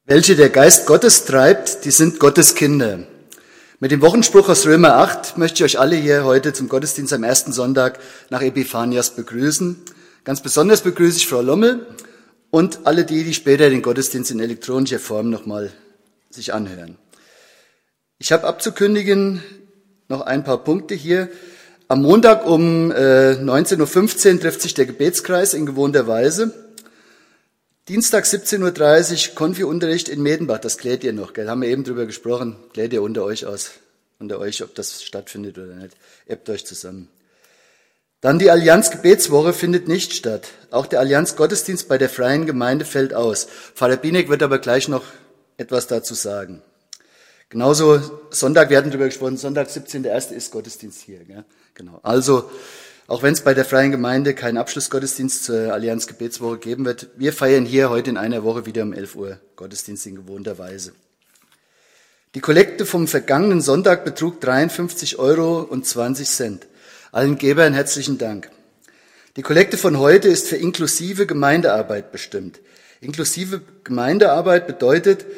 Welche der Geist Gottes treibt, die sind Gottes Kinder. Mit dem Wochenspruch aus Römer 8 möchte ich euch alle hier heute zum Gottesdienst am ersten Sonntag nach Epiphanias begrüßen. Ganz besonders begrüße ich Frau Lommel und alle die später den Gottesdienst in elektronischer Form nochmal sich anhören. Ich habe abzukündigen noch ein paar Punkte hier. Am Montag um 19.15 Uhr trifft sich der Gebetskreis in gewohnter Weise. Dienstag 17.30 Uhr Konfi-Unterricht in Medenbach, das klärt ihr noch, gell? Haben wir eben drüber gesprochen, klärt ihr unter euch, ob das stattfindet oder nicht. Ebbt euch zusammen. Dann die Allianz-Gebetswoche findet nicht statt. Auch der Allianz-Gottesdienst bei der Freien Gemeinde fällt aus. Pfarrer Bienek wird aber gleich noch etwas dazu sagen. Genauso Sonntag, wir hatten drüber gesprochen, Sonntag 17.01. ist Gottesdienst hier. Gell? Genau. Also, auch wenn es bei der Freien Gemeinde keinen Abschlussgottesdienst zur Allianz-Gebetswoche geben wird, wir feiern hier heute in einer Woche wieder um 11 Uhr Gottesdienst in gewohnter Weise. Die Kollekte vom vergangenen Sonntag betrug 53,20 Euro. Allen Gebern herzlichen Dank. Die Kollekte von heute ist für inklusive Gemeindearbeit bestimmt. Inklusive Gemeindearbeit bedeutet,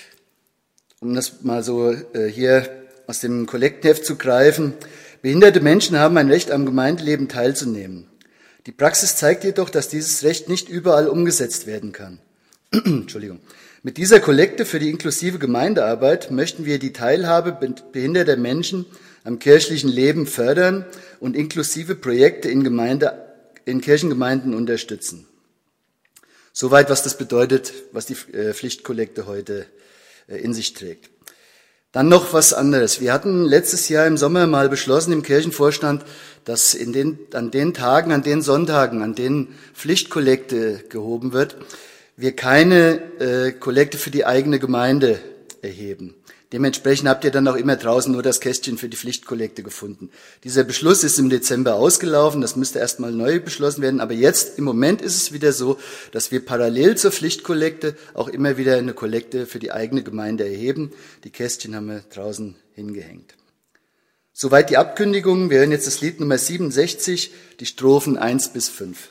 um das mal so hier aus dem Kollektenheft zu greifen, behinderte Menschen haben ein Recht, am Gemeindeleben teilzunehmen. Die Praxis zeigt jedoch, dass dieses Recht nicht überall umgesetzt werden kann. Entschuldigung. Mit dieser Kollekte für die inklusive Gemeindearbeit möchten wir die Teilhabe behinderter Menschen am kirchlichen Leben fördern und inklusive Projekte in Kirchengemeinden unterstützen. Soweit, was das bedeutet, was die Pflichtkollekte heute in sich trägt. Dann noch was anderes. Wir hatten letztes Jahr im Sommer mal beschlossen im Kirchenvorstand, dass an den Tagen, an den Sonntagen, an denen Pflichtkollekte gehoben wird, wir keine Kollekte für die eigene Gemeinde erheben. Dementsprechend habt ihr dann auch immer draußen nur das Kästchen für die Pflichtkollekte gefunden. Dieser Beschluss ist im Dezember ausgelaufen, das müsste erstmal neu beschlossen werden, aber jetzt im Moment ist es wieder so, dass wir parallel zur Pflichtkollekte auch immer wieder eine Kollekte für die eigene Gemeinde erheben. Die Kästchen haben wir draußen hingehängt. Soweit die Abkündigung. Wir hören jetzt das Lied Nummer 67, die Strophen 1 bis 5.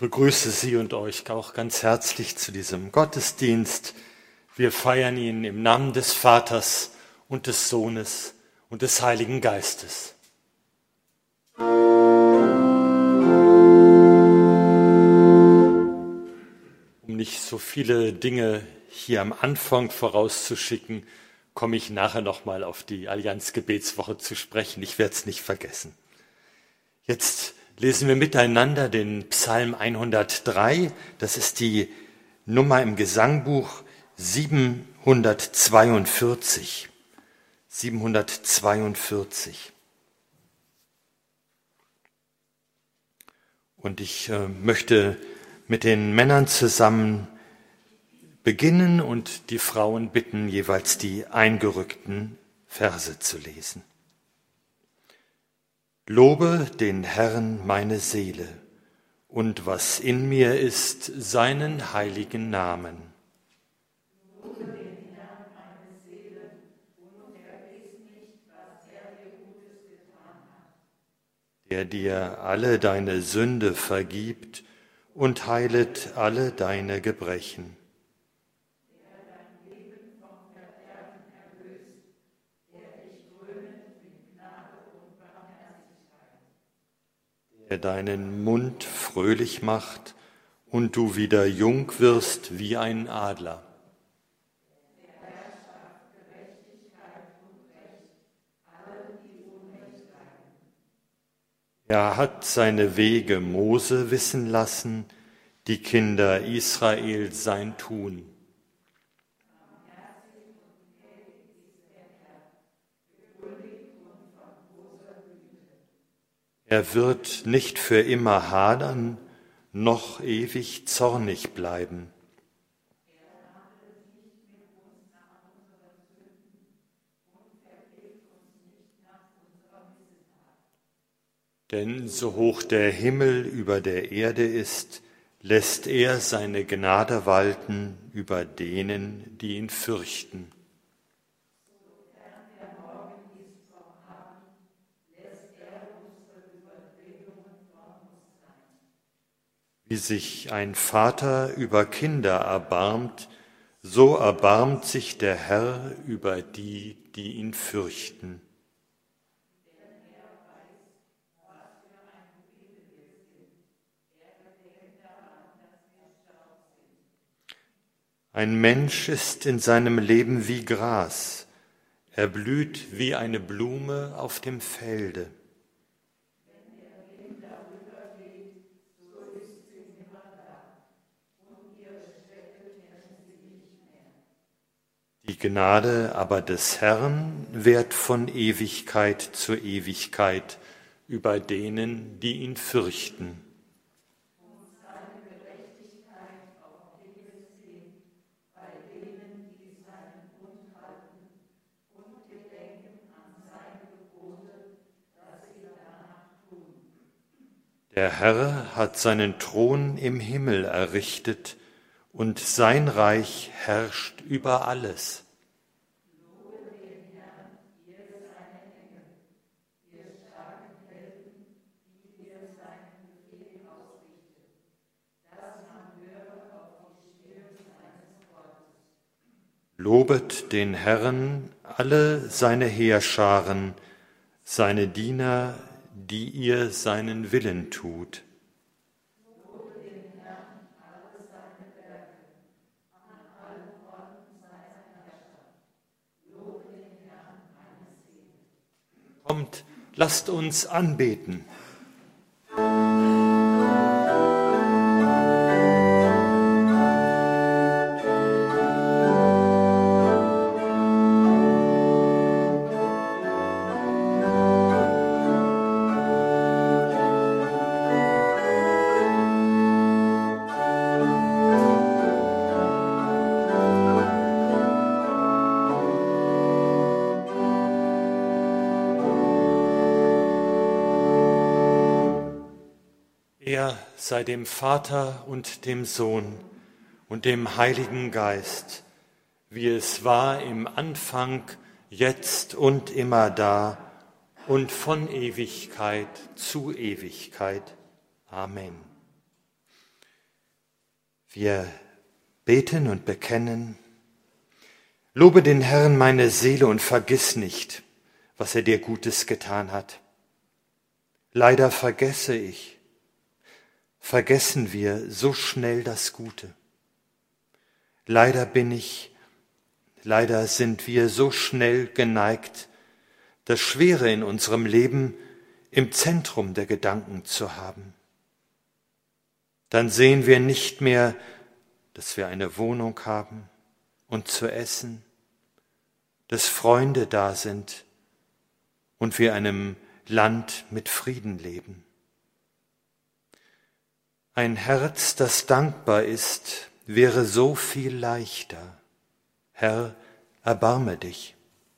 begrüße Sie und euch auch ganz herzlich zu diesem Gottesdienst. Wir feiern ihn im Namen des Vaters und des Sohnes und des Heiligen Geistes. Um nicht so viele Dinge hier am Anfang vorauszuschicken, komme ich nachher nochmal auf die Allianz-Gebetswoche zu sprechen. Ich werde es nicht vergessen. Jetzt lesen wir miteinander den Psalm 103. Das ist die Nummer im Gesangbuch 742. 742. Und ich möchte mit den Männern zusammen beginnen und die Frauen bitten, jeweils die eingerückten Verse zu lesen. Lobe den Herrn meine Seele und was in mir ist, seinen heiligen Namen. Lobe den Herrn meine Seele und vergiss nicht, was dir Gutes getan hat. Der dir alle deine Sünde vergibt und heilet alle deine Gebrechen. Der dein Leben vom Verderben erlöst, der dich krönet mit Gnade und Barmherzigkeit. Der deinen Mund fröhlich macht und du wieder jung wirst wie ein Adler. Der Herr schafft Gerechtigkeit und Recht, allen, die Unrecht leiden. Er hat seine Wege Mose wissen lassen, die Kinder Israel sein Tun. Er wird nicht für immer hadern, noch ewig zornig bleiben. Denn so hoch der Himmel über der Erde ist, lässt er seine Gnade walten über denen, die ihn fürchten. Wie sich ein Vater über Kinder erbarmt, so erbarmt sich der Herr über die, die ihn fürchten. Ein Mensch ist in seinem Leben wie Gras, er blüht wie eine Blume auf dem Felde. Die Gnade aber des Herrn währt von Ewigkeit zu Ewigkeit über denen, die ihn fürchten. Der Herr hat seinen Thron im Himmel errichtet und sein Reich herrscht über alles. Lobe den Herrn, ihr seine Engel, ihr starken Helden, die ihr seinen Befehl ausrichtet, dass man höre auf die Stimme seines Wortes. Lobet den Herrn, alle seine Heerscharen, seine Diener, die ihr seinen Willen tut. Lobe den Herrn, alle seine Werke, an allen Orten seiner Herrschaft. Lobe den Herrn, meine Seele. Kommt, lasst uns anbeten. Er sei dem Vater und dem Sohn und dem Heiligen Geist, wie es war im Anfang, jetzt und immer da und von Ewigkeit zu Ewigkeit. Amen. Wir beten und bekennen: Lobe den Herrn, meine Seele, und vergiss nicht, was er dir Gutes getan hat. Leider vergessen wir so schnell das Gute. Leider sind wir so schnell geneigt, das Schwere in unserem Leben im Zentrum der Gedanken zu haben. Dann sehen wir nicht mehr, dass wir eine Wohnung haben und zu essen, dass Freunde da sind und wir in einem Land mit Frieden leben. Ein Herz, das dankbar ist, wäre so viel leichter. Herr, erbarme dich.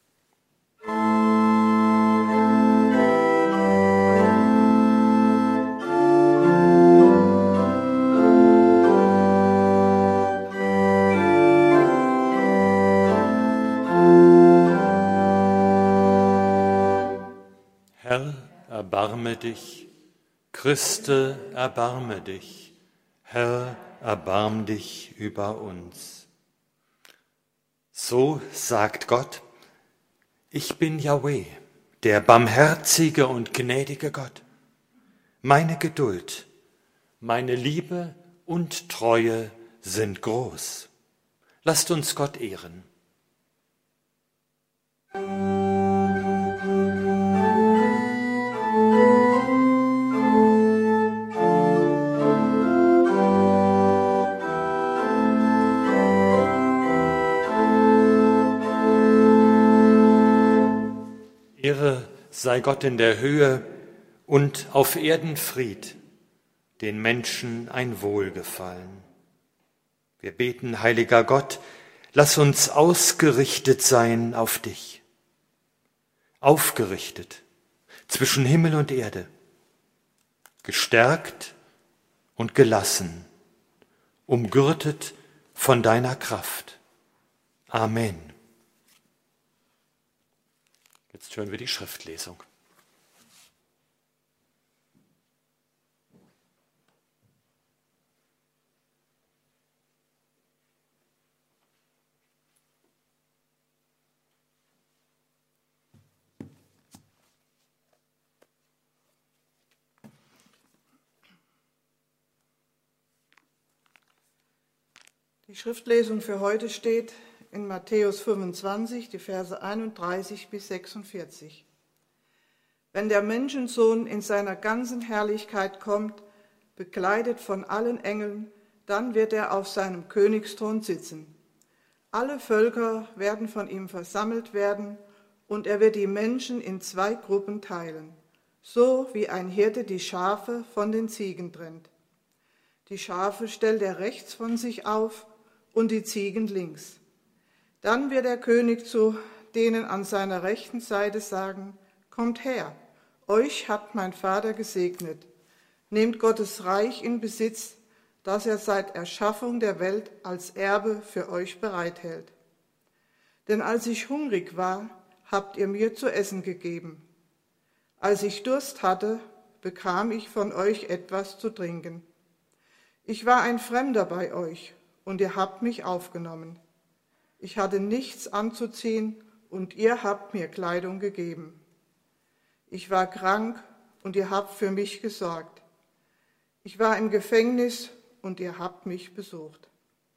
Herr, erbarme dich. Christe, erbarme dich. Herr, erbarm dich über uns. So sagt Gott: Ich bin Jahweh, der barmherzige und gnädige Gott. Meine Geduld, meine Liebe und Treue sind groß. Lasst uns Gott ehren. Ehre sei Gott in der Höhe und auf Erden Fried, den Menschen ein Wohlgefallen. Wir beten, heiliger Gott, lass uns ausgerichtet sein auf dich. Aufgerichtet zwischen Himmel und Erde, gestärkt und gelassen, umgürtet von deiner Kraft. Amen. Jetzt hören wir die Schriftlesung. Die Schriftlesung für heute steht in Matthäus 25, die Verse 31 bis 46. Wenn der Menschensohn in seiner ganzen Herrlichkeit kommt, bekleidet von allen Engeln, dann wird er auf seinem Königsthron sitzen. Alle Völker werden von ihm versammelt werden, und er wird die Menschen in 2 Gruppen teilen, so wie ein Hirte die Schafe von den Ziegen trennt. Die Schafe stellt er rechts von sich auf und die Ziegen links. Dann wird der König zu denen an seiner rechten Seite sagen: Kommt her, euch hat mein Vater gesegnet. Nehmt Gottes Reich in Besitz, das er seit Erschaffung der Welt als Erbe für euch bereithält. Denn als ich hungrig war, habt ihr mir zu essen gegeben. Als ich Durst hatte, bekam ich von euch etwas zu trinken. Ich war ein Fremder bei euch, und ihr habt mich aufgenommen. Ich hatte nichts anzuziehen, und ihr habt mir Kleidung gegeben. Ich war krank, und ihr habt für mich gesorgt. Ich war im Gefängnis, und ihr habt mich besucht.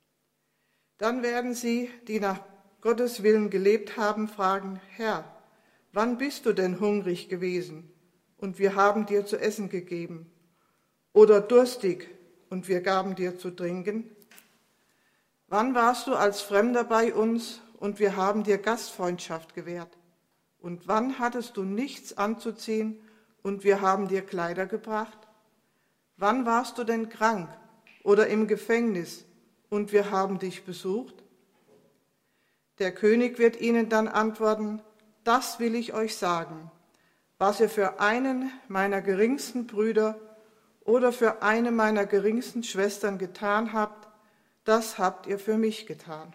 Dann werden sie, die nach Gottes Willen gelebt haben, fragen: Herr, wann bist du denn hungrig gewesen, und wir haben dir zu essen gegeben? Oder durstig, und wir gaben dir zu trinken? Wann warst du als Fremder bei uns, und wir haben dir Gastfreundschaft gewährt? Und wann hattest du nichts anzuziehen, und wir haben dir Kleider gebracht? Wann warst du denn krank oder im Gefängnis, und wir haben dich besucht? Der König wird ihnen dann antworten: Das will ich euch sagen, was ihr für einen meiner geringsten Brüder oder für eine meiner geringsten Schwestern getan habt, das habt ihr für mich getan.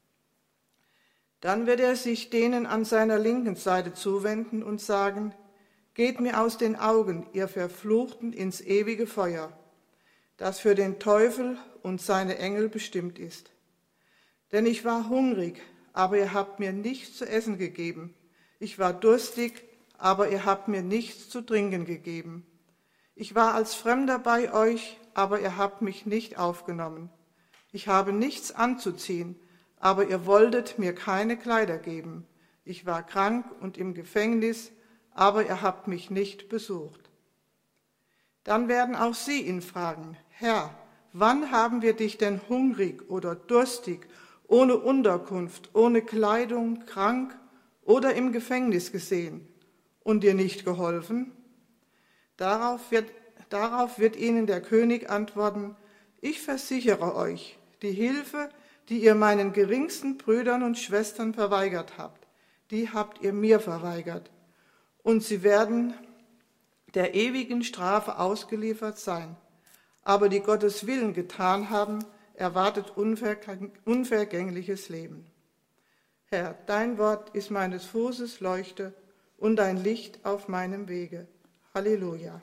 Dann wird er sich denen an seiner linken Seite zuwenden und sagen: Geht mir aus den Augen, ihr Verfluchten, ins ewige Feuer, das für den Teufel und seine Engel bestimmt ist. Denn ich war hungrig, aber ihr habt mir nichts zu essen gegeben. Ich war durstig, aber ihr habt mir nichts zu trinken gegeben. Ich war als Fremder bei euch, aber ihr habt mich nicht aufgenommen. Ich habe nichts anzuziehen, aber ihr wolltet mir keine Kleider geben. Ich war krank und im Gefängnis, aber ihr habt mich nicht besucht. Dann werden auch sie ihn fragen: Herr, wann haben wir dich denn hungrig oder durstig, ohne Unterkunft, ohne Kleidung, krank oder im Gefängnis gesehen und dir nicht geholfen? Darauf wird ihnen der König antworten: Ich versichere euch, die Hilfe, die ihr meinen geringsten Brüdern und Schwestern verweigert habt, die habt ihr mir verweigert. Und sie werden der ewigen Strafe ausgeliefert sein. Aber die Gottes Willen getan haben, erwartet unvergängliches Leben. Herr, dein Wort ist meines Fußes Leuchte und ein Licht auf meinem Wege. Halleluja.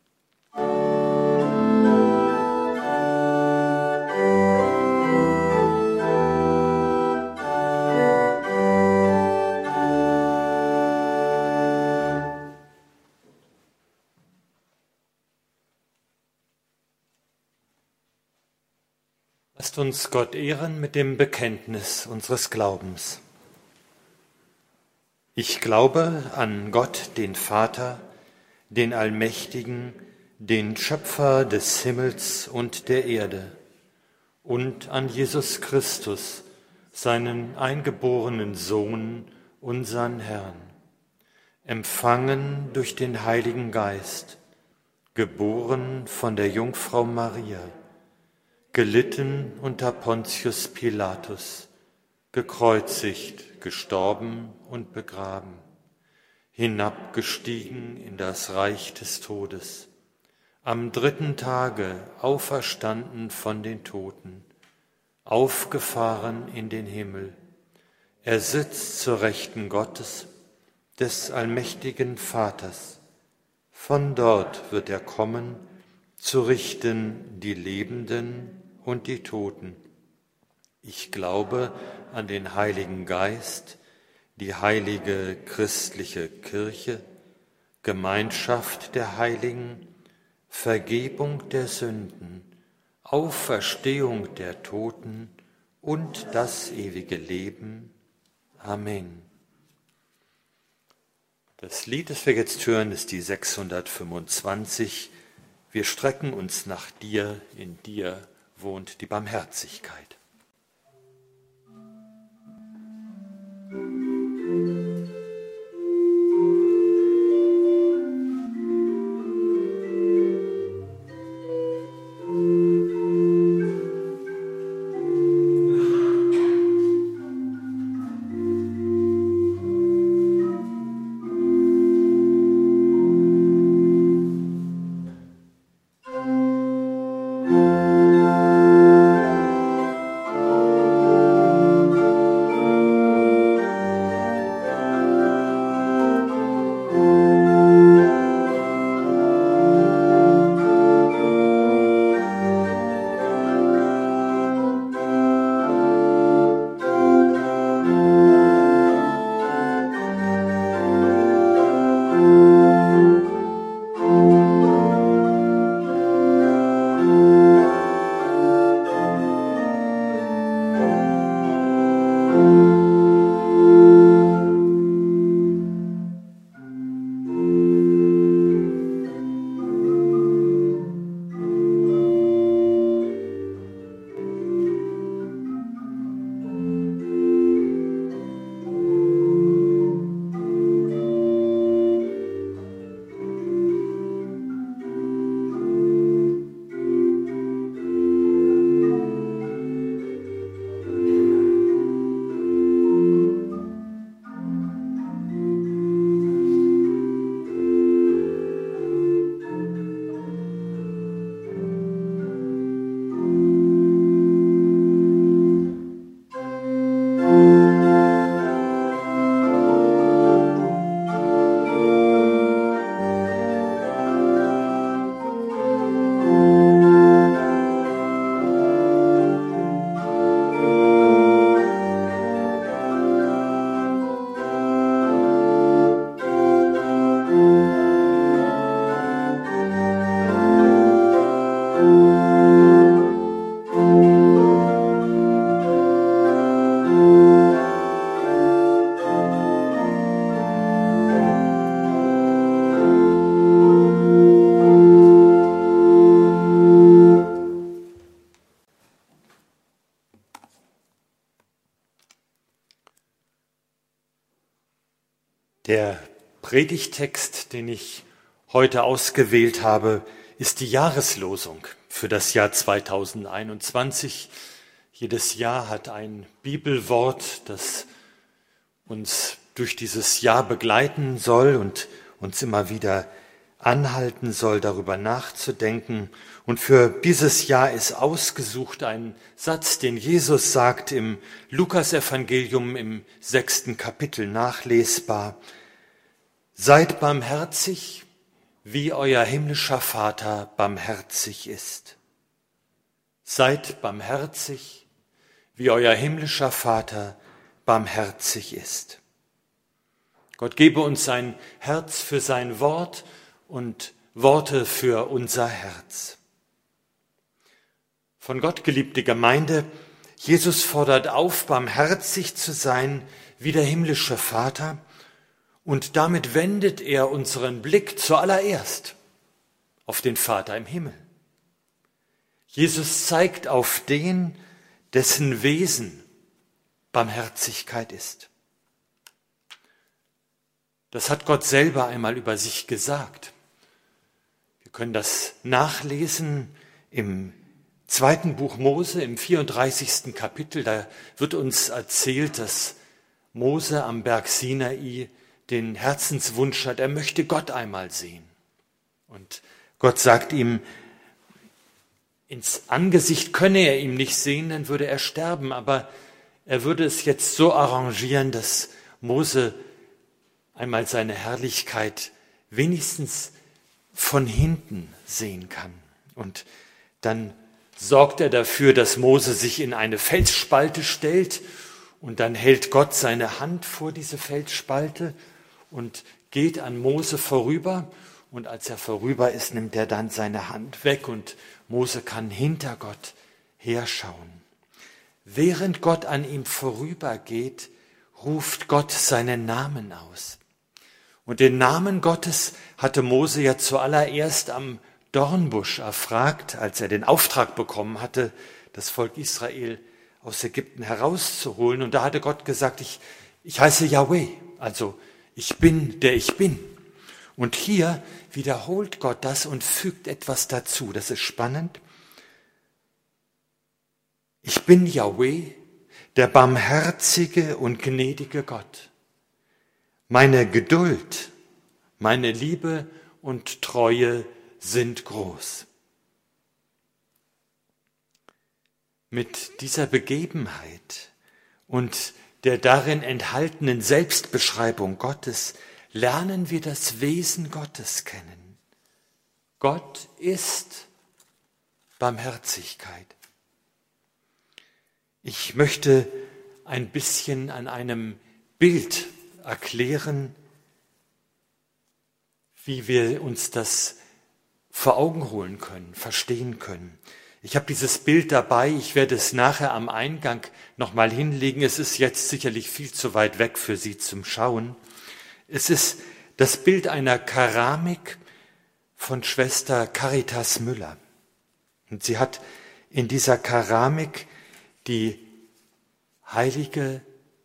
Lasst uns Gott ehren mit dem Bekenntnis unseres Glaubens. Ich glaube an Gott, den Vater, den Allmächtigen, den Schöpfer des Himmels und der Erde, und an Jesus Christus, seinen eingeborenen Sohn, unseren Herrn, empfangen durch den Heiligen Geist, geboren von der Jungfrau Maria, gelitten unter Pontius Pilatus, gekreuzigt, gestorben und begraben, hinabgestiegen in das Reich des Todes, am 3. Tage auferstanden von den Toten, aufgefahren in den Himmel. Er sitzt zur Rechten Gottes, des allmächtigen Vaters. Von dort wird er kommen, zu richten die Lebenden und die Toten. Ich glaube an den Heiligen Geist, die heilige christliche Kirche, Gemeinschaft der Heiligen, Vergebung der Sünden, Auferstehung der Toten und das ewige Leben. Amen. Das Lied, das wir jetzt hören, ist die 625. Wir strecken uns nach dir, in dir wohnt die Barmherzigkeit. Der Predigttext, den ich heute ausgewählt habe, ist die Jahreslosung für das Jahr 2021. Jedes Jahr hat ein Bibelwort, das uns durch dieses Jahr begleiten soll und uns immer wieder anhalten soll, darüber nachzudenken. Und für dieses Jahr ist ausgesucht ein Satz, den Jesus sagt im Lukasevangelium im 6. Kapitel nachlesbar. Seid barmherzig, wie euer himmlischer Vater barmherzig ist. Seid barmherzig, wie euer himmlischer Vater barmherzig ist. Gott gebe uns sein Herz für sein Wort und Worte für unser Herz. Von Gott geliebte Gemeinde, Jesus fordert auf, barmherzig zu sein wie der himmlische Vater, und damit wendet er unseren Blick zuallererst auf den Vater im Himmel. Jesus zeigt auf den, dessen Wesen Barmherzigkeit ist. Das hat Gott selber einmal über sich gesagt. Wir können das nachlesen im 2. Buch Mose, im 34. Kapitel. Da wird uns erzählt, dass Mose am Berg Sinai den Herzenswunsch hat, er möchte Gott einmal sehen. Und Gott sagt ihm, ins Angesicht könne er ihm nicht sehen, dann würde er sterben. Aber er würde es jetzt so arrangieren, dass Mose einmal seine Herrlichkeit wenigstens von hinten sehen kann. Und dann sorgt er dafür, dass Mose sich in eine Felsspalte stellt und dann hält Gott seine Hand vor diese Felsspalte und geht an Mose vorüber. Und als er vorüber ist, nimmt er dann seine Hand weg und Mose kann hinter Gott herschauen. Während Gott an ihm vorübergeht, ruft Gott seinen Namen aus. Und den Namen Gottes hatte Mose ja zuallererst am Dornbusch erfragt, als er den Auftrag bekommen hatte, das Volk Israel aus Ägypten herauszuholen. Und da hatte Gott gesagt, ich heiße Yahweh, also ich bin, der ich bin. Und hier wiederholt Gott das und fügt etwas dazu. Das ist spannend. Ich bin Yahweh, der barmherzige und gnädige Gott. Meine Geduld, meine Liebe und Treue sind groß. Mit dieser Begebenheit und der darin enthaltenen Selbstbeschreibung Gottes lernen wir das Wesen Gottes kennen. Gott ist Barmherzigkeit. Ich möchte ein bisschen an einem Bild erklären, wie wir uns das vor Augen holen können, verstehen können. Ich habe dieses Bild dabei, ich werde es nachher am Eingang nochmal hinlegen. Es ist jetzt sicherlich viel zu weit weg für Sie zum Schauen. Es ist das Bild einer Keramik von Schwester Caritas Müller. Und sie hat in dieser Keramik die heilige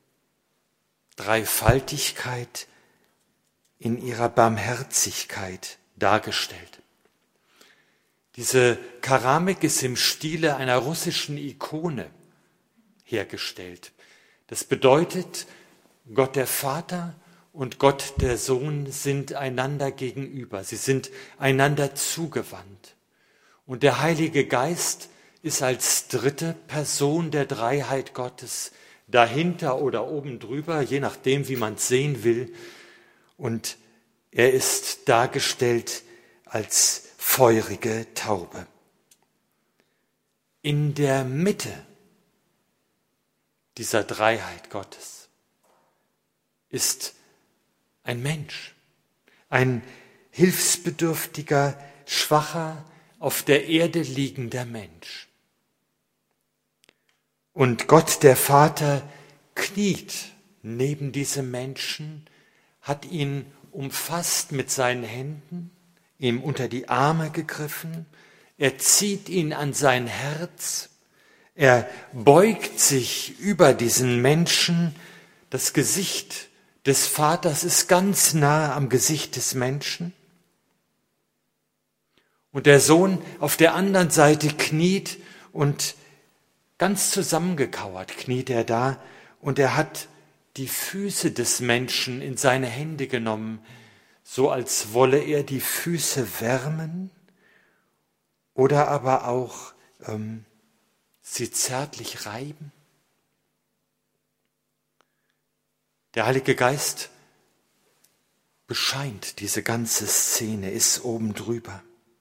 Dreifaltigkeit in ihrer Barmherzigkeit dargestellt. Diese Keramik ist im Stile einer russischen Ikone hergestellt. Das bedeutet, Gott der Vater und Gott der Sohn sind einander gegenüber. Sie sind einander zugewandt. Und der Heilige Geist ist als dritte Person der Dreiheit Gottes dahinter oder oben drüber, je nachdem, wie man es sehen will. Und er ist dargestellt als feurige Taube. In der Mitte dieser Dreiheit Gottes ist ein Mensch, ein hilfsbedürftiger, schwacher, auf der Erde liegender Mensch. Und Gott, der Vater, kniet neben diesem Menschen, hat ihn umfasst mit seinen Händen, ihm unter die Arme gegriffen, er zieht ihn an sein Herz, er beugt sich über diesen Menschen, das Gesicht des Vaters ist ganz nah am Gesicht des Menschen. Und der Sohn auf der anderen Seite kniet und ganz zusammengekauert kniet er da und er hat die Füße des Menschen in seine Hände genommen, so als wolle er die Füße wärmen oder aber auch sie zärtlich reiben. Der Heilige Geist bescheint diese ganze Szene, ist oben drüber.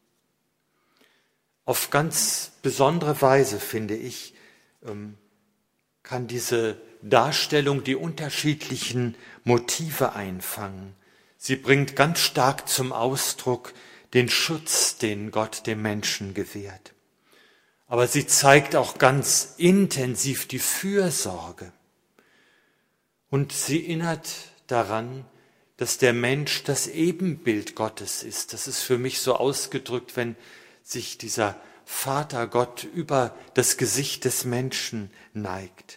Auf ganz besondere Weise, finde ich, kann diese Darstellung die unterschiedlichen Motive einfangen. Sie bringt ganz stark zum Ausdruck den Schutz, den Gott dem Menschen gewährt. Aber sie zeigt auch ganz intensiv die Fürsorge. Und sie erinnert daran, dass der Mensch das Ebenbild Gottes ist. Das ist für mich so ausgedrückt, wenn sich dieser Vater Gott über das Gesicht des Menschen neigt.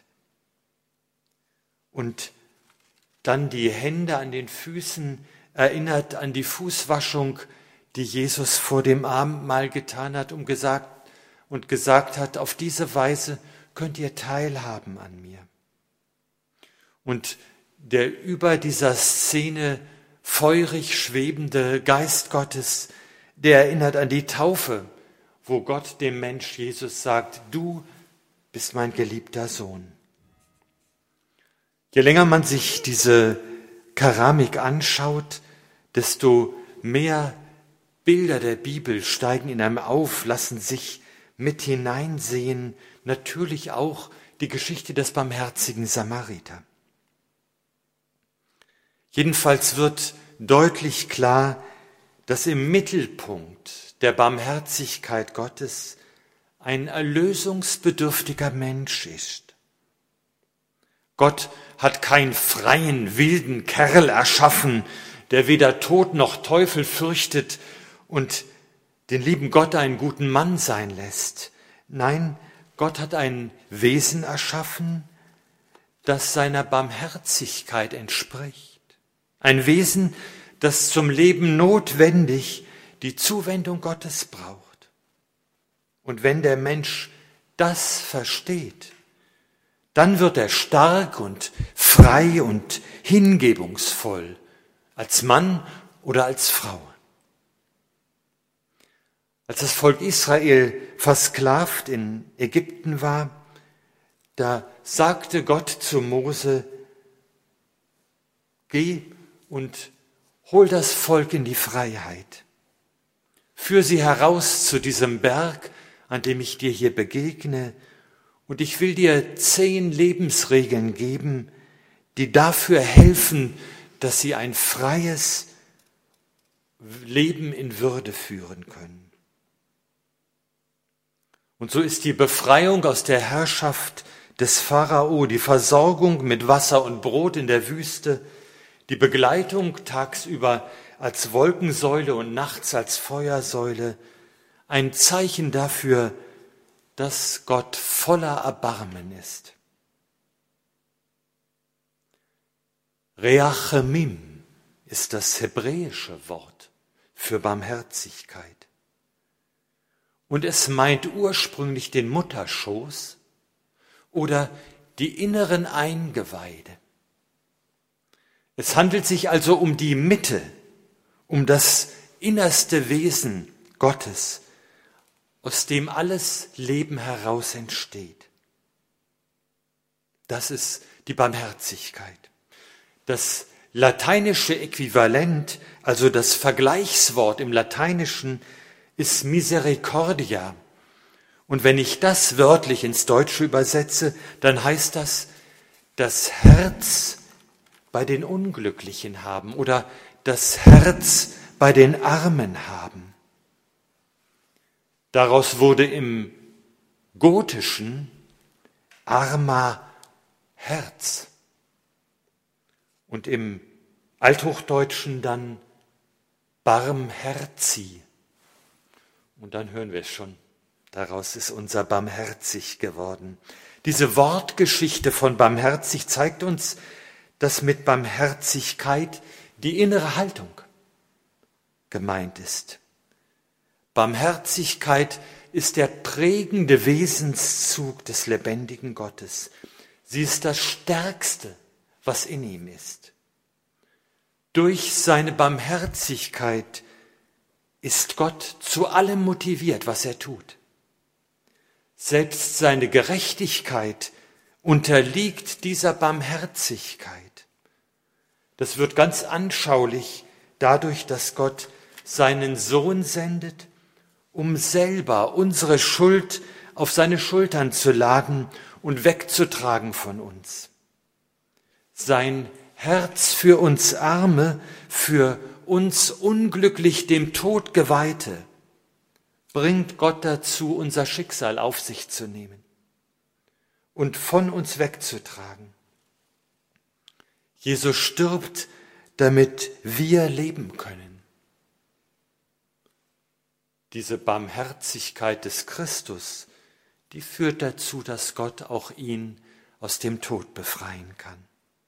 Und dann die Hände an den Füßen erinnert an die Fußwaschung, die Jesus vor dem Abendmahl getan hat und gesagt hat, auf diese Weise könnt ihr teilhaben an mir. Und der über dieser Szene feurig schwebende Geist Gottes, der erinnert an die Taufe, wo Gott dem Mensch Jesus sagt, du bist mein geliebter Sohn. Je länger man sich diese Keramik anschaut, desto mehr Bilder der Bibel steigen in einem auf, lassen sich mit hineinsehen, natürlich auch die Geschichte des barmherzigen Samariter. Jedenfalls wird deutlich klar, dass im Mittelpunkt der Barmherzigkeit Gottes ein erlösungsbedürftiger Mensch ist. Gott hat keinen freien, wilden Kerl erschaffen, der weder Tod noch Teufel fürchtet und den lieben Gott einen guten Mann sein lässt. Nein, Gott hat ein Wesen erschaffen, das seiner Barmherzigkeit entspricht. Ein Wesen, das zum Leben notwendig die Zuwendung Gottes braucht. Und wenn der Mensch das versteht, dann wird er stark und frei und hingebungsvoll, als Mann oder als Frau. Als das Volk Israel versklavt in Ägypten war, da sagte Gott zu Mose, geh und hol das Volk in die Freiheit. Führ sie heraus zu diesem Berg, an dem ich dir hier begegne, und ich will dir 10 Lebensregeln geben, die dafür helfen, dass sie ein freies Leben in Würde führen können. Und so ist die Befreiung aus der Herrschaft des Pharao, die Versorgung mit Wasser und Brot in der Wüste, die Begleitung tagsüber als Wolkensäule und nachts als Feuersäule, ein Zeichen dafür, dass Gott voller Erbarmen ist. Reachemim ist das hebräische Wort für Barmherzigkeit. Und es meint ursprünglich den Mutterschoß oder die inneren Eingeweide. Es handelt sich also um die Mitte, um das innerste Wesen Gottes, aus dem alles Leben heraus entsteht. Das ist die Barmherzigkeit. Das lateinische Äquivalent, also das Vergleichswort im Lateinischen, ist Misericordia. Und wenn ich das wörtlich ins Deutsche übersetze, dann heißt das Herz bei den Unglücklichen haben oder das Herz bei den Armen haben. Daraus wurde im Gotischen armer Herz und im Althochdeutschen dann Barmherzi. Und dann hören wir es schon, daraus ist unser barmherzig geworden. Diese Wortgeschichte von barmherzig zeigt uns, dass mit Barmherzigkeit die innere Haltung gemeint ist. Barmherzigkeit ist der prägende Wesenszug des lebendigen Gottes. Sie ist das Stärkste, was in ihm ist. Durch seine Barmherzigkeit ist Gott zu allem motiviert, was er tut. Selbst seine Gerechtigkeit unterliegt dieser Barmherzigkeit. Das wird ganz anschaulich dadurch, dass Gott seinen Sohn sendet, um selber unsere Schuld auf seine Schultern zu laden und wegzutragen von uns. Sein Herz für uns Arme, für uns unglücklich dem Tod Geweihte, bringt Gott dazu, unser Schicksal auf sich zu nehmen und von uns wegzutragen. Jesus stirbt, damit wir leben können. Diese Barmherzigkeit des Christus, die führt dazu, dass Gott auch ihn aus dem Tod befreien kann.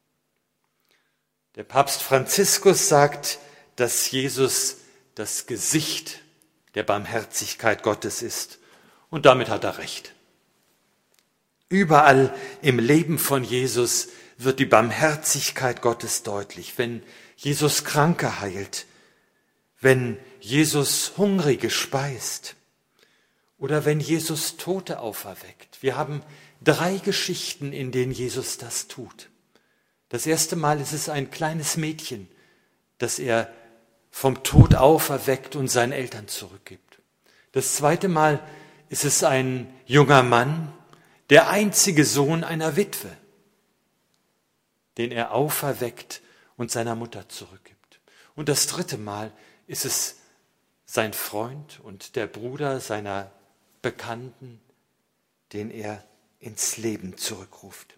Der Papst Franziskus sagt, dass Jesus das Gesicht der Barmherzigkeit Gottes ist. Und damit hat er recht. Überall im Leben von Jesus wird die Barmherzigkeit Gottes deutlich. Wenn Jesus Kranke heilt, wenn Jesus Hungrige speist oder wenn Jesus Tote auferweckt. Wir haben 3 Geschichten, in denen Jesus das tut. Das erste Mal ist es ein kleines Mädchen, das er vom Tod auferweckt und seinen Eltern zurückgibt. Das zweite Mal ist es ein junger Mann, der einzige Sohn einer Witwe, den er auferweckt und seiner Mutter zurückgibt. Und das dritte Mal ist es sein Freund und der Bruder seiner Bekannten, den er ins Leben zurückruft.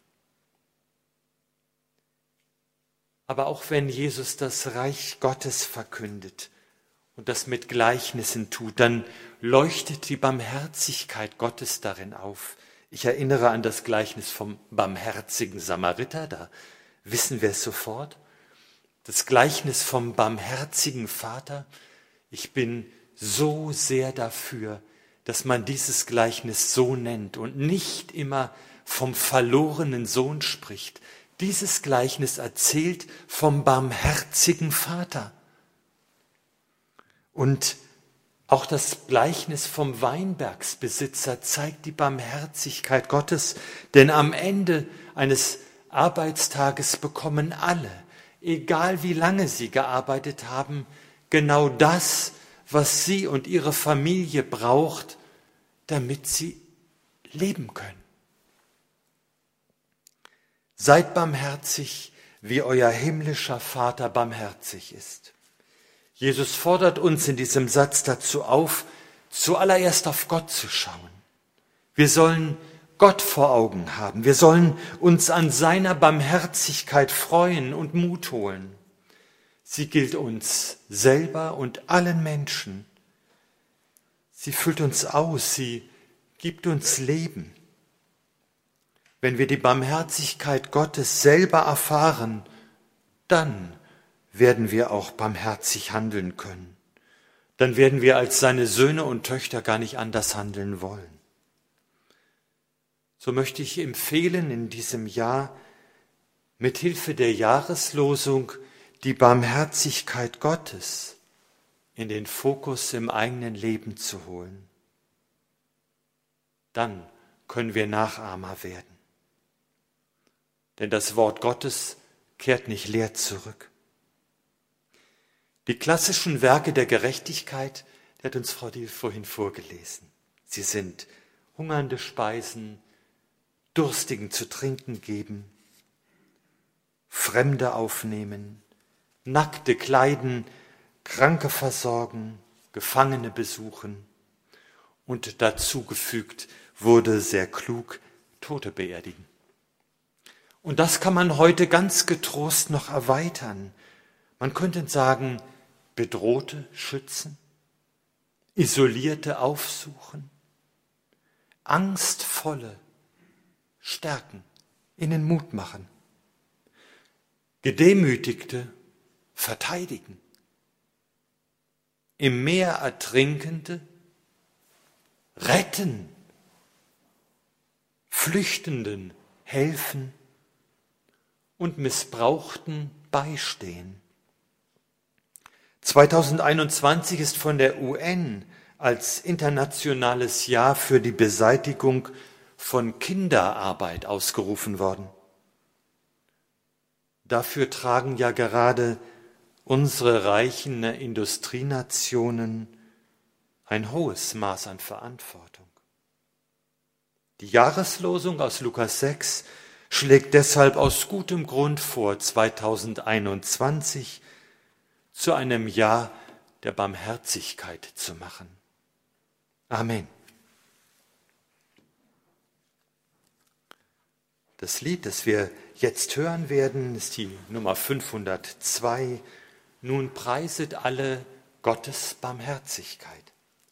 Aber auch wenn Jesus das Reich Gottes verkündet und das mit Gleichnissen tut, dann leuchtet die Barmherzigkeit Gottes darin auf. Ich erinnere an das Gleichnis vom barmherzigen Samariter, da wissen wir es sofort. Das Gleichnis vom barmherzigen Vater. Ich bin so sehr dafür, dass man dieses Gleichnis so nennt und nicht immer vom verlorenen Sohn spricht. Dieses Gleichnis erzählt vom barmherzigen Vater. Und auch das Gleichnis vom Weinbergsbesitzer zeigt die Barmherzigkeit Gottes, denn am Ende eines Arbeitstages bekommen alle, egal wie lange sie gearbeitet haben, genau das, was sie und ihre Familie braucht, damit sie leben können. Seid barmherzig, wie euer himmlischer Vater barmherzig ist. Jesus fordert uns in diesem Satz dazu auf, zuallererst auf Gott zu schauen. Wir sollen Gott vor Augen haben. Wir sollen uns an seiner Barmherzigkeit freuen und Mut holen. Sie gilt uns selber und allen Menschen. Sie füllt uns aus, sie gibt uns Leben. Wenn wir die Barmherzigkeit Gottes selber erfahren, dann werden wir auch barmherzig handeln können. Dann werden wir als seine Söhne und Töchter gar nicht anders handeln wollen. So möchte ich empfehlen, in diesem Jahr mit Hilfe der Jahreslosung die Barmherzigkeit Gottes in den Fokus im eigenen Leben zu holen. Dann können wir Nachahmer werden. Denn das Wort Gottes kehrt nicht leer zurück. Die klassischen Werke der Gerechtigkeit, die hat uns Frau Diel vorhin vorgelesen. Sie sind hungernde speisen, Durstigen zu trinken geben, Fremde aufnehmen, Nackte kleiden, Kranke versorgen, Gefangene besuchen und dazu gefügt wurde sehr klug, Tote beerdigen. Und das kann man heute ganz getrost noch erweitern. Man könnte sagen, Bedrohte schützen, Isolierte aufsuchen, Angstvolle stärken, ihnen Mut machen. Gedemütigte verteidigen, im Meer Ertrinkende retten, Flüchtenden helfen und Missbrauchten beistehen. 2021 ist von der UN als internationales Jahr für die Beseitigung von Kinderarbeit ausgerufen worden. Dafür tragen ja gerade unsere reichen Industrienationen ein hohes Maß an Verantwortung. Die Jahreslosung aus Lukas 6 schlägt deshalb aus gutem Grund vor, 2021 zu einem Jahr der Barmherzigkeit zu machen. Amen. Das Lied, das wir jetzt hören werden, ist die Nummer 502. Nun preiset alle Gottes Barmherzigkeit.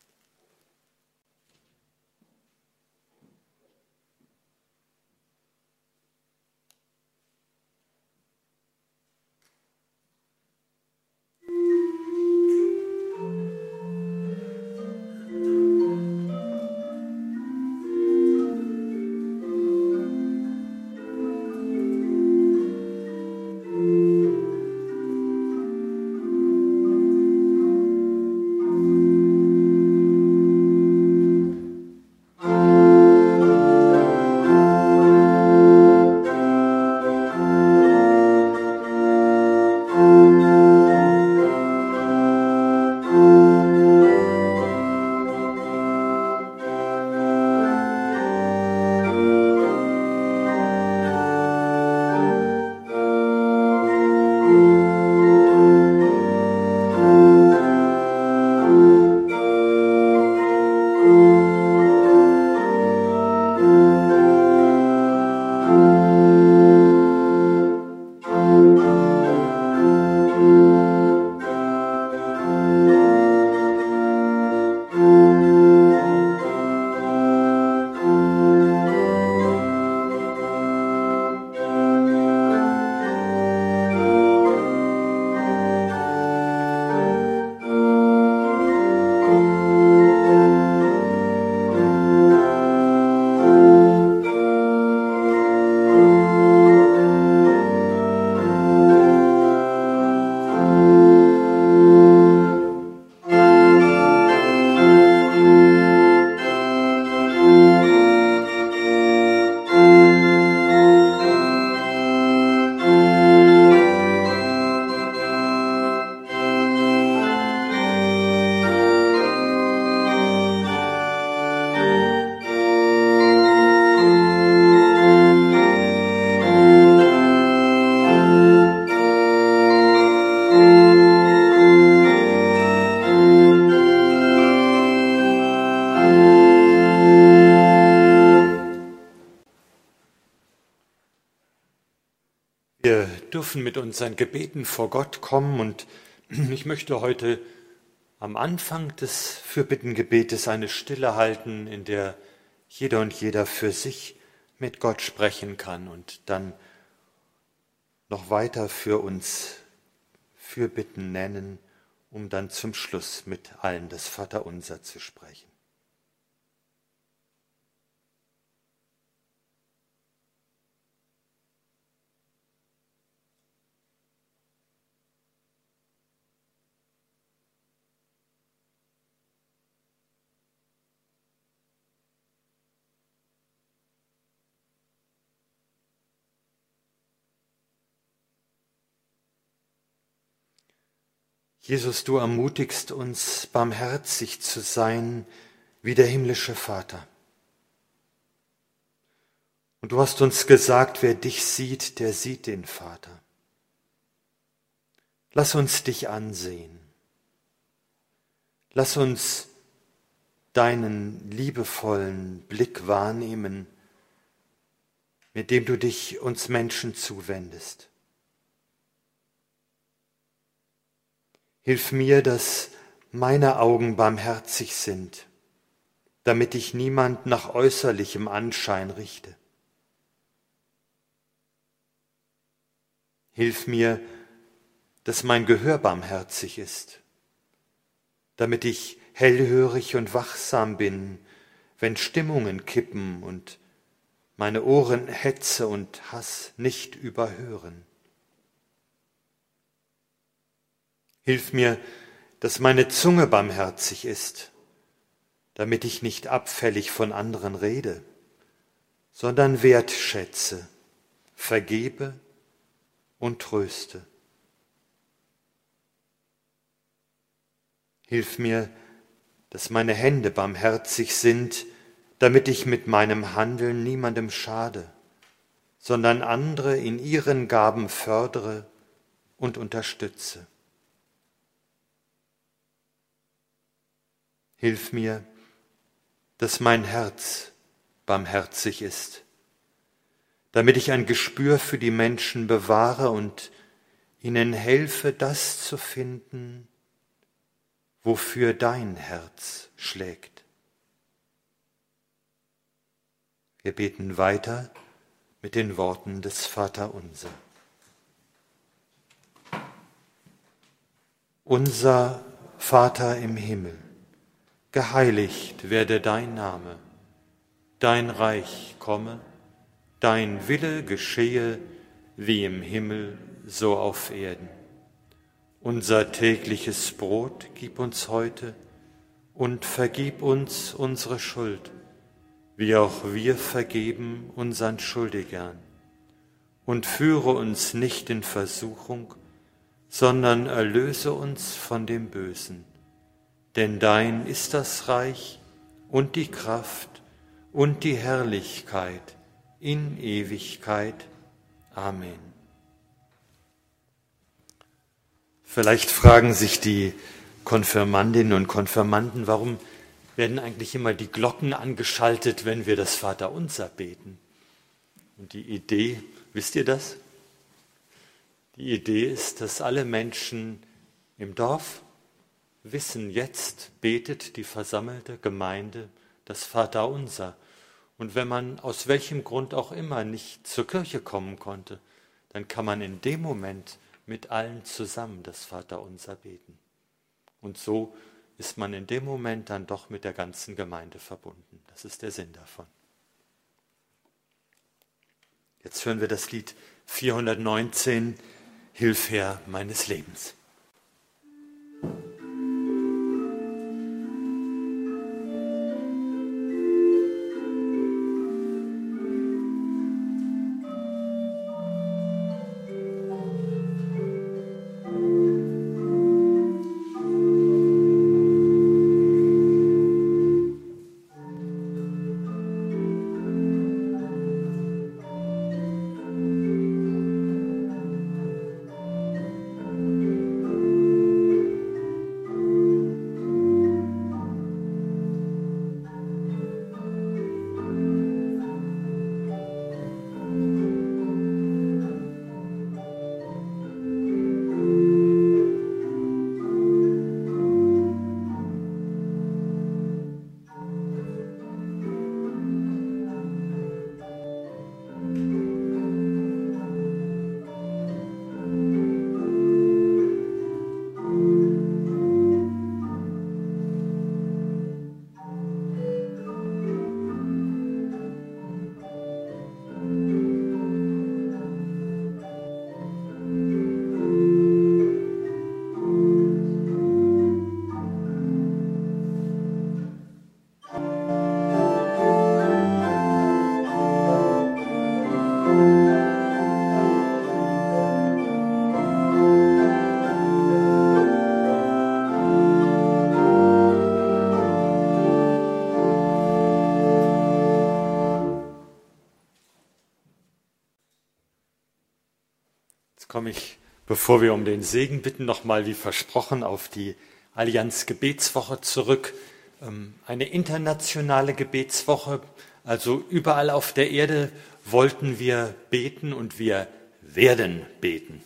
Wir dürfen mit unseren Gebeten vor Gott kommen und ich möchte heute am Anfang des Fürbittengebetes eine Stille halten, in der jeder und jeder für sich mit Gott sprechen kann und dann noch weiter für uns Fürbitten nennen, um dann zum Schluss mit allen das Vaterunser zu sprechen. Jesus, du ermutigst uns, barmherzig zu sein wie der himmlische Vater. Und du hast uns gesagt, wer dich sieht, der sieht den Vater. Lass uns dich ansehen. Lass uns deinen liebevollen Blick wahrnehmen, mit dem du dich uns Menschen zuwendest. Hilf mir, dass meine Augen barmherzig sind, damit ich niemand nach äußerlichem Anschein richte. Hilf mir, dass mein Gehör barmherzig ist, damit ich hellhörig und wachsam bin, wenn Stimmungen kippen und meine Ohren Hetze und Hass nicht überhören. Hilf mir, dass meine Zunge barmherzig ist, damit ich nicht abfällig von anderen rede, sondern wertschätze, vergebe und tröste. Hilf mir, dass meine Hände barmherzig sind, damit ich mit meinem Handeln niemandem schade, sondern andere in ihren Gaben fördere und unterstütze. Hilf mir, dass mein Herz barmherzig ist, damit ich ein Gespür für die Menschen bewahre und ihnen helfe, das zu finden, wofür dein Herz schlägt. Wir beten weiter mit den Worten des Vaterunser. Unser Vater im Himmel, geheiligt werde dein Name, dein Reich komme, dein Wille geschehe, wie im Himmel, so auf Erden. Unser tägliches Brot gib uns heute und vergib uns unsere Schuld, wie auch wir vergeben unseren Schuldigern. Und führe uns nicht in Versuchung, sondern erlöse uns von dem Bösen. Denn dein ist das Reich und die Kraft und die Herrlichkeit in Ewigkeit. Amen. Vielleicht fragen sich die Konfirmandinnen und Konfirmanden, warum werden eigentlich immer die Glocken angeschaltet, wenn wir das Vaterunser beten? Und die Idee, wisst ihr das? Die Idee ist, dass alle Menschen im Dorf wissen, jetzt betet die versammelte Gemeinde das Vaterunser. Und wenn man aus welchem Grund auch immer nicht zur Kirche kommen konnte, dann kann man in dem Moment mit allen zusammen das Vaterunser beten. Und so ist man in dem Moment dann doch mit der ganzen Gemeinde verbunden. Das ist der Sinn davon. Jetzt hören wir das Lied 419, Hilf Herr meines Lebens. Komme ich, bevor wir um den Segen bitten, nochmal wie versprochen auf die Allianz Gebetswoche zurück. Eine internationale Gebetswoche, also überall auf der Erde wollten wir beten und wir werden beten.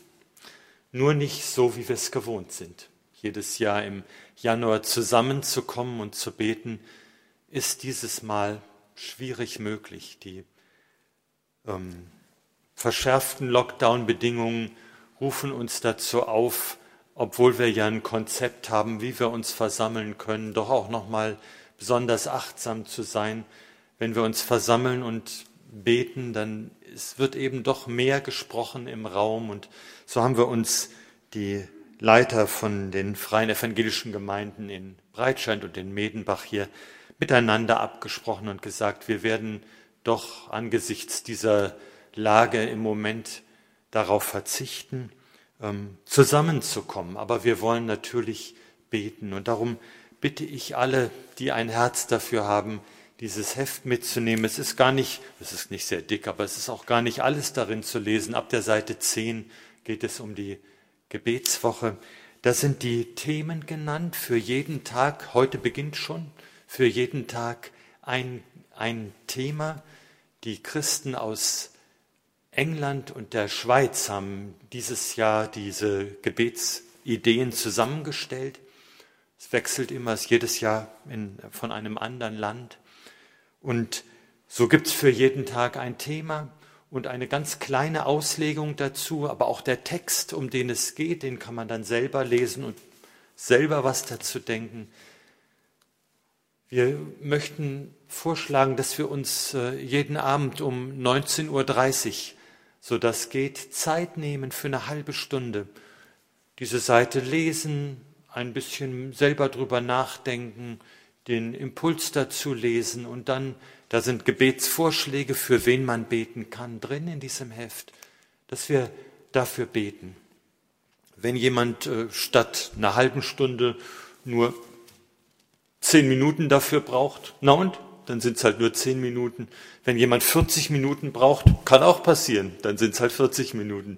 Nur nicht so, wie wir es gewohnt sind. Jedes Jahr im Januar zusammenzukommen und zu beten, ist dieses Mal schwierig möglich. Die verschärften Lockdown-Bedingungen rufen uns dazu auf, obwohl wir ja ein Konzept haben, wie wir uns versammeln können, doch auch nochmal besonders achtsam zu sein. Wenn wir uns versammeln und beten, dann wird eben doch mehr gesprochen im Raum. Und so haben wir uns die Leiter von den freien evangelischen Gemeinden in Breitscheid und in Medenbach hier miteinander abgesprochen und gesagt, wir werden doch angesichts dieser Lage im Moment darauf verzichten, zusammenzukommen. Aber wir wollen natürlich beten. Und darum bitte ich alle, die ein Herz dafür haben, dieses Heft mitzunehmen. Es ist nicht sehr dick, aber es ist auch gar nicht alles darin zu lesen. Ab der Seite 10 geht es um die Gebetswoche. Da sind die Themen genannt für jeden Tag. Heute beginnt schon für jeden Tag ein Thema. Die Christen aus England und der Schweiz haben dieses Jahr diese Gebetsideen zusammengestellt. Es wechselt immer, es ist jedes Jahr von einem anderen Land. Und so gibt es für jeden Tag ein Thema und eine ganz kleine Auslegung dazu, aber auch der Text, um den es geht, den kann man dann selber lesen und selber was dazu denken. Wir möchten vorschlagen, dass wir uns jeden Abend um 19:30 Uhr, so das geht, Zeit nehmen für eine halbe Stunde. Diese Seite lesen, ein bisschen selber drüber nachdenken, den Impuls dazu lesen und dann, da sind Gebetsvorschläge, für wen man beten kann, drin in diesem Heft, dass wir dafür beten. Wenn jemand statt einer halben Stunde nur 10 Minuten dafür braucht, na und? Dann sind es halt nur 10 Minuten. Wenn jemand 40 Minuten braucht, kann auch passieren, dann sind es halt 40 Minuten.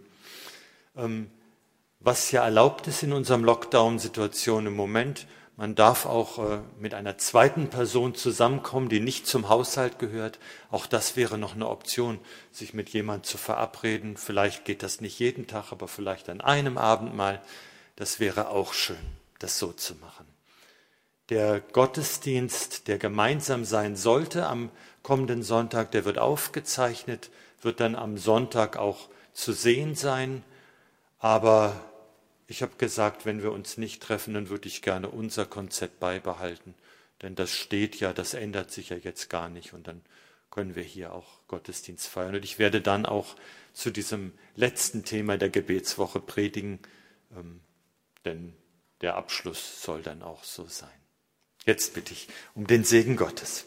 Was ja erlaubt ist in unserem Lockdown-Situation im Moment, man darf auch mit einer zweiten Person zusammenkommen, die nicht zum Haushalt gehört. Auch das wäre noch eine Option, sich mit jemandem zu verabreden. Vielleicht geht das nicht jeden Tag, aber vielleicht an einem Abend mal. Das wäre auch schön, das so zu machen. Der Gottesdienst, der gemeinsam sein sollte am kommenden Sonntag, der wird aufgezeichnet, wird dann am Sonntag auch zu sehen sein. Aber ich habe gesagt, wenn wir uns nicht treffen, dann würde ich gerne unser Konzept beibehalten. Denn das steht ja, das ändert sich ja jetzt gar nicht. Und dann können wir hier auch Gottesdienst feiern. Und ich werde dann auch zu diesem letzten Thema der Gebetswoche predigen, denn der Abschluss soll dann auch so sein. Jetzt bitte ich um den Segen Gottes.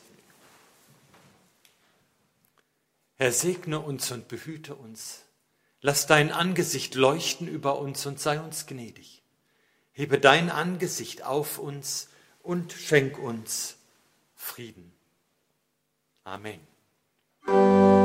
Herr, segne uns und behüte uns. Lass dein Angesicht leuchten über uns und sei uns gnädig. Hebe dein Angesicht auf uns und schenk uns Frieden. Amen.